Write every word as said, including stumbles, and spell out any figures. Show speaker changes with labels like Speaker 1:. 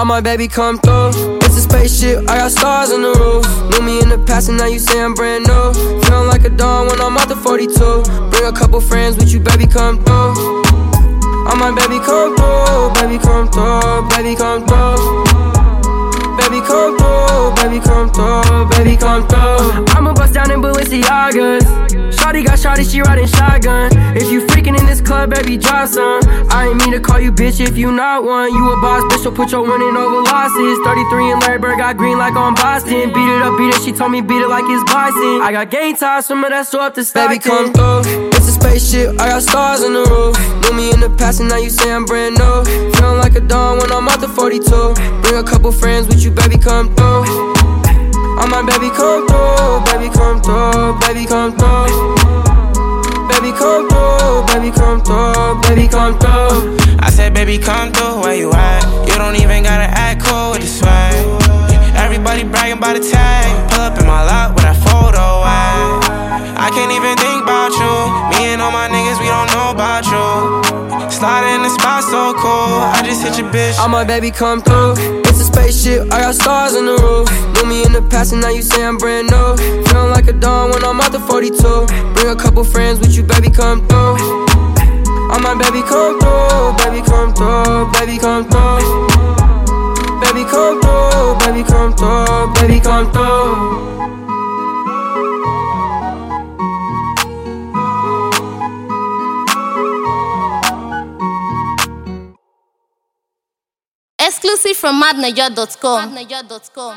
Speaker 1: All my baby come through. It's a spaceship, I got stars on the roof. Knew me in the past and now you say I'm brand new. Feeling like a dawn when I'm out the forty-two. Bring a couple friends with you, baby, come through. All my baby come through, baby come through, baby come through. Baby come through, baby come through, baby come through. I'ma bust down in Balenciagas. Shawty got shawty, she riding shotgun. If you freaking in this club, baby, drop some. I ain't mean to call you bitch if you not one. You a boss, bitch, so put your winning over losses. thirty-three and Larry Bird got green like on Boston. Beat it up, beat it, she told me beat it like it's Boston. I got game time, some of that so up to Stockton. Baby, come through. It's a spaceship, I got stars on the roof. Knew me in the past and now you say I'm brand new. Feeling like a dawn when I'm out the forty-two. Bring a couple friends with you, baby, come through. All my baby come through, baby come through, baby come through. Baby come through, baby come through, baby come through.
Speaker 2: I said baby come through, where you at? You don't even gotta act cool with the swag. Everybody bragging about the tag. Pull up in my lot with that photo at. I can't even think about you. Me and all my niggas, we don't know about you. Sliding in the spot so cool, I just hit your bitch.
Speaker 1: All my baby come through. It's a spaceship, I got stars on the roof. Knew me in the past and now you say I'm brand new. Feeling like a dawn when I'm out the forty-two. Bring a couple friends with you, baby, come through. All my baby come through, baby come through, baby come through. Baby come through, baby come through, baby come through.
Speaker 3: Exclusive from madnaja dot com.